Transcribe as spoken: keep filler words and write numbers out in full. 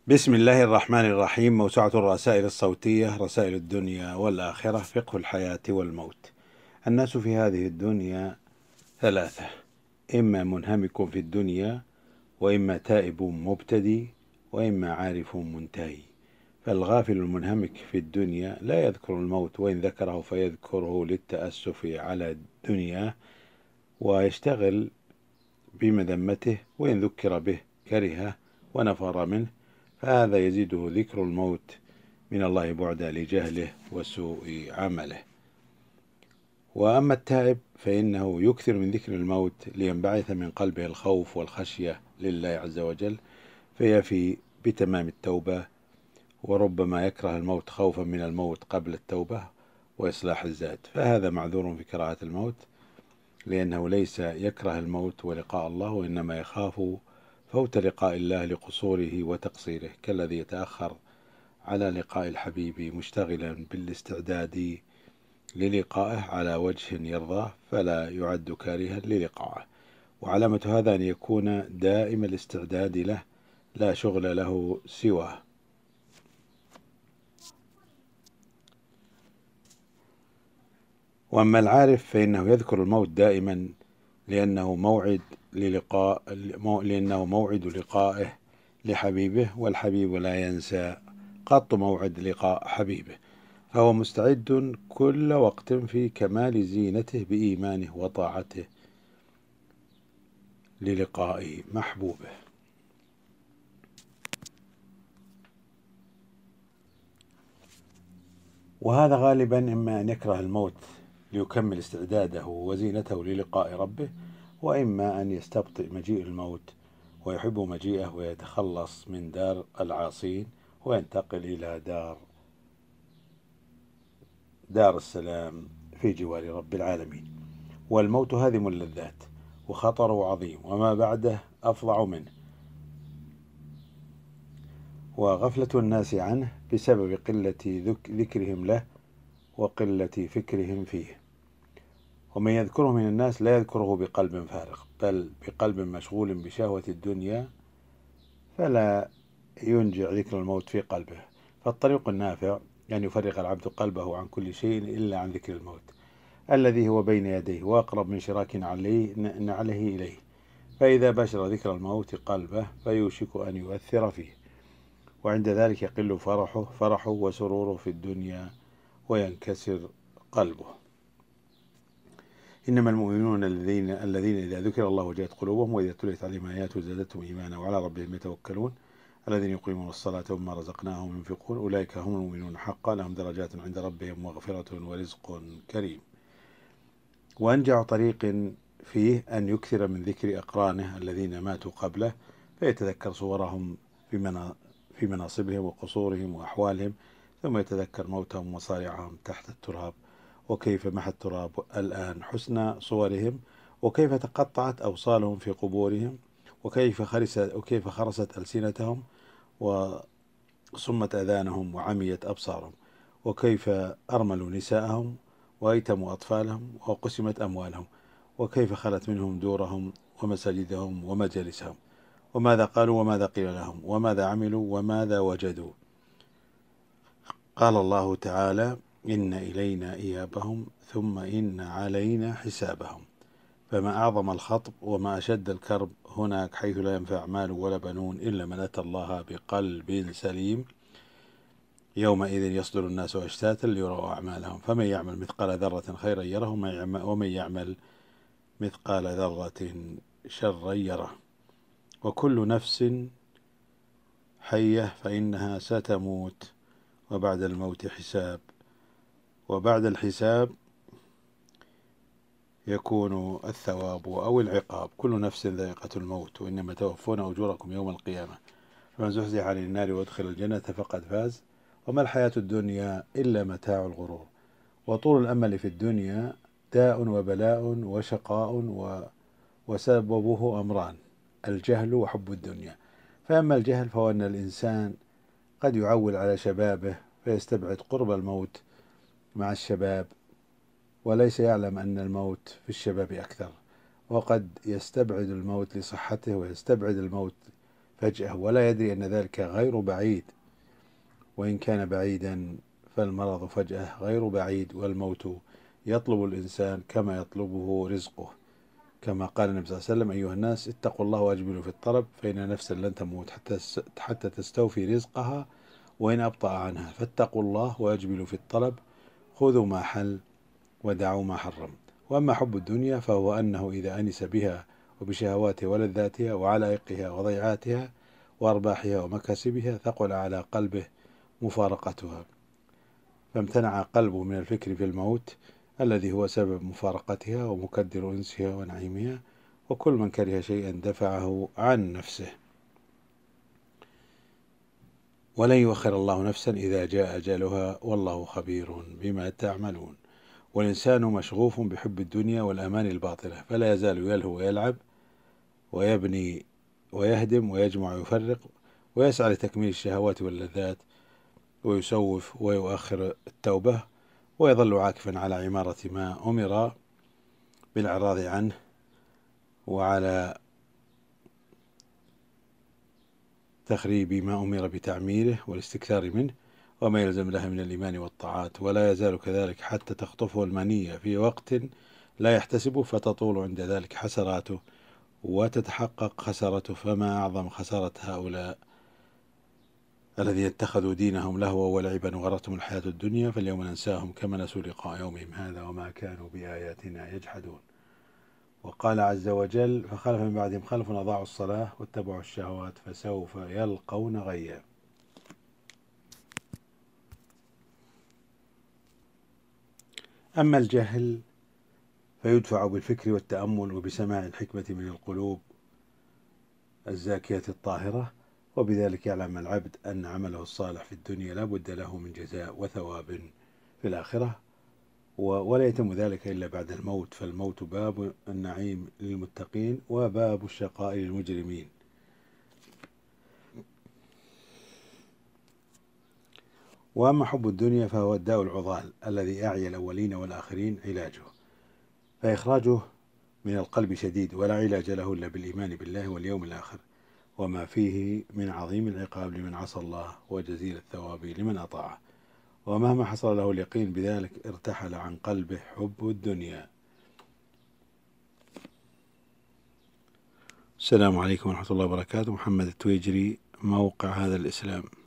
بسم الله الرحمن الرحيم. موسوعة الرسائل الصوتية، رسائل الدنيا والآخرة، فقه الحياة والموت. الناس في هذه الدنيا ثلاثة: إما منهمك في الدنيا، وإما تائب مبتدي، وإما عارف منتهي. فالغافل المنهمك في الدنيا لا يذكر الموت، وإن ذكره فيذكره للتأسف على الدنيا ويشتغل بمذمته، وإن ذكر به كرهه ونفر منه، فهذا يزيده ذكر الموت من الله بعدا لجهله وسوء عمله. وأما التائب فإنه يكثر من ذكر الموت لينبعث من قلبه الخوف والخشية لله عز وجل، فيفي بتمام التوبة، وربما يكره الموت خوفا من الموت قبل التوبة وإصلاح الذات، فهذا معذور في كراهة الموت، لأنه ليس يكره الموت ولقاء الله، وإنما يخاف فوت لقاء الله لقصوره وتقصيره، كالذي يتأخر على لقاء الحبيب مشتغلا بالاستعداد للقائه على وجه يرضاه، فلا يعد كارها للقائه. وعلامة هذا أن يكون دائم الاستعداد له، لا شغل له سواه. وأما العارف فإنه يذكر الموت دائما، لأنه موعد للقاء لأنه موعد لقائه لحبيبه، والحبيب لا ينسى قط موعد لقاء حبيبه، فهو مستعد كل وقت في كمال زينته بإيمانه وطاعته للقاء محبوبه. وهذا غالبا إما أن يكره الموت ليكمل استعداده وزينته للقاء ربه، وإما أن يستبطئ مجيء الموت ويحب مجيئه ويتخلص من دار العاصين وينتقل إلى دار دار السلام في جوار رب العالمين. والموت هادم اللذات وخطره عظيم، وما بعده أفظع منه، وغفلة الناس عنه بسبب قلة ذكرهم له وقلة فكرهم فيه. ومن يذكره من الناس لا يذكره بقلب فارغ، بل بقلب مشغول بشهوة الدنيا، فلا ينجع ذكر الموت في قلبه. فالطريق النافع أن يفرغ العبد قلبه عن كل شيء إلا عن ذكر الموت، الذي هو بين يديه وأقرب من شراك عليه نعله إليه. فإذا باشر ذكر الموت قلبه فيوشك أن يؤثر فيه، وعند ذلك يقل فرحه فرحه وسروره في الدنيا وينكسر قلبه. إنما المؤمنون الذين الذين إذا ذكر الله وجلت قلوبهم وإذا تليت عليهم آياته زادتهم إيمانا وعلى ربهم يتوكلون الذين يقيمون الصلاة ومما رزقناهم ينفقون أولئك هم المؤمنون حقا لهم درجات عند ربهم ومغفرة ورزق كريم. وأنجع طريق فيه أن يكثر من ذكر أقرانه الذين ماتوا قبله، فيتذكر صورهم في مناصبهم وقصورهم وأحوالهم، ثم يتذكر موتهم وصارعهم تحت التراب، وكيف محى التراب الآن حسن صورهم، وكيف تقطعت أوصالهم في قبورهم، وكيف خرست, وكيف خرست ألسنتهم وصمت أذانهم وعميت أبصارهم، وكيف أرملوا نساءهم وأيتموا أطفالهم وقسمت أموالهم، وكيف خلت منهم دورهم ومساجدهم ومجالسهم، وماذا قالوا وماذا قيل لهم وماذا عملوا وماذا وجدوا. قال الله تعالى: إن إلينا إيابهم ثم إن علينا حسابهم. فما أعظم الخطب وما أشد الكرب هناك، حيث لا ينفع مال ولا بنون إلا من أتى الله بقلب سليم. يومئذ يصدر الناس أشتاتا ليروا أعمالهم، فمن يعمل مثقال ذرة خيرا يره، ومن يعمل مثقال ذرة شرا يره. وكل نفس حية فإنها ستموت، وبعد الموت حساب، وبعد الحساب يكون الثواب أو العقاب. كل نفس ذائقة الموت، وإنما توفون أجوركم يوم القيامة، فمن زحزح عن النار وادخل الجنة فقد فاز، وما الحياة الدنيا إلا متاع الغرور. وطول الأمل في الدنيا داء وبلاء وشقاء، وسببه أمران: الجهل وحب الدنيا. فأما الجهل فهو أن الإنسان قد يعول على شبابه فيستبعد قرب الموت مع الشباب، وليس يعلم أن الموت في الشباب أكثر، وقد يستبعد الموت لصحته ويستبعد الموت فجأة ولا يدري أن ذلك غير بعيد، وإن كان بعيدا فالمرض فجأة غير بعيد، والموت يطلب الإنسان كما يطلبه رزقه، كما قال النبي صلى الله عليه وسلم: أيها الناس اتقوا الله وأجملوا في الطلب، فإن نفسا لن تموت حتى حتى تستوفي رزقها وإن أبطأ عنها، فاتقوا الله وأجملوا في الطلب، خذوا ما حل ودعوا ما حرم. وأما حب الدنيا فهو أنه إذا أنس بها وبشهواتها ولذاتها وعلائقها وضيعاتها وأرباحها ومكاسبها ثقل على قلبه مفارقتها، فامتنع قلبه من الفكر في الموت الذي هو سبب مفارقتها ومكدر أنسها ونعيمها، وكل من كره شيئا دفعه عن نفسه. ولن يؤخر الله نفسا إذا جاء أجلها والله خبير بما تعملون. والإنسان مشغوف بحب الدنيا والأمان الباطلة، فلا يزال يلهو ويلعب ويبني ويهدم ويجمع ويفرق ويسعى لتكميل الشهوات واللذات، ويسوف ويؤخر التوبة، ويظل عاكفا على عمارة ما أمر بالإعراض عنه وعلى تخريب ما أمر بتعميره والاستكثار منه وما يلزم له من الإيمان والطاعات، ولا يزال كذلك حتى تخطفه المنية في وقت لا يحتسبه، فتطول عند ذلك حسراته وتتحقق خسارته. فما أعظم خسارة هؤلاء الذين اتخذوا دينهم لهوا ولعبا وغرتهم الحياة الدنيا، فاليوم ننساهم كما نسوا لقاء يومهم هذا وما كانوا بآياتنا يجحدون. وقال عز وجل: فخلف من بعدهم خلف أضاعوا الصلاة واتبعوا الشهوات فسوف يلقون غيا. أما الجهل فيدفع بالفكر والتأمل وبسماع الحكمة من القلوب الزاكية الطاهرة، وبذلك يعلم العبد أن عمله الصالح في الدنيا لا بد له من جزاء وثواب في الآخرة، ولا يتم ذلك إلا بعد الموت، فالموت باب النعيم للمتقين وباب الشقاء للمجرمين. وأما حب الدنيا فهو الداء العضال الذي أعيا الأولين والآخرين علاجه، فإخراجه من القلب شديد، ولا علاج له إلا بالإيمان بالله واليوم الآخر، وما فيه من عظيم العقاب لمن عصى الله وجزيل الثواب لمن أطاعه. ومهما حصل له اليقين بذلك ارتحل عن قلبه حب الدنيا. السلام عليكم ورحمة الله وبركاته. محمد التويجري، موقع هذا الإسلام.